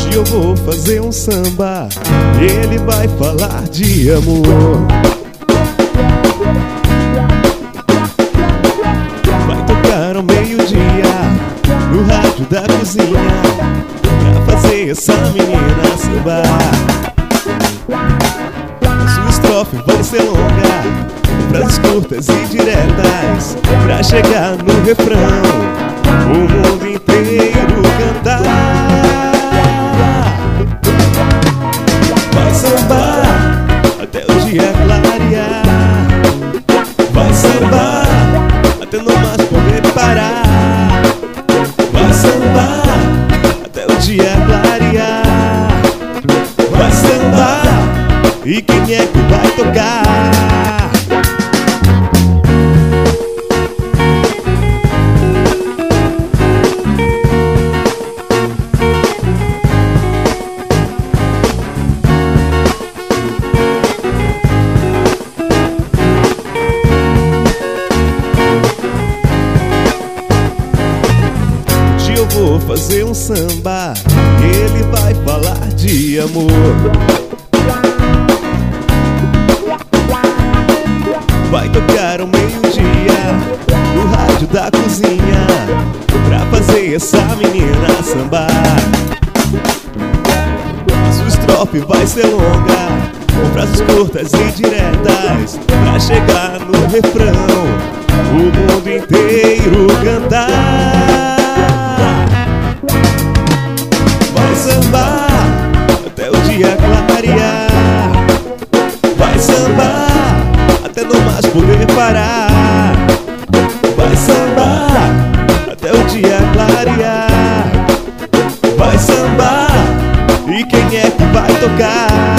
Hoje eu vou fazer um samba, ele vai falar de amor. Vai tocar ao meio-dia no rádio da cozinha, pra fazer essa menina sambar. A sua estrofe vai ser longa, frases curtas e diretas, pra chegar no refrão o mundo inteiro cantar. Vai sambar até o dia clarear, vai sambar até não mais poder parar, vai sambar até o dia clarear, vai sambar, e quem é que vai tocar? Hoje eu vou fazer um samba, ele vai falar de amor. Vai tocar ao meio-dia no rádio da cozinha, pra fazer essa menina sambar. A sua estrofe vai ser longa, com frases curtas e diretas, pra chegar no refrão o mundo inteiro cantar. Vai sambar até o dia clarear, vai sambar até não mais poder parar, vai sambar até o dia clarear, vai sambar, e quem é que vai tocar?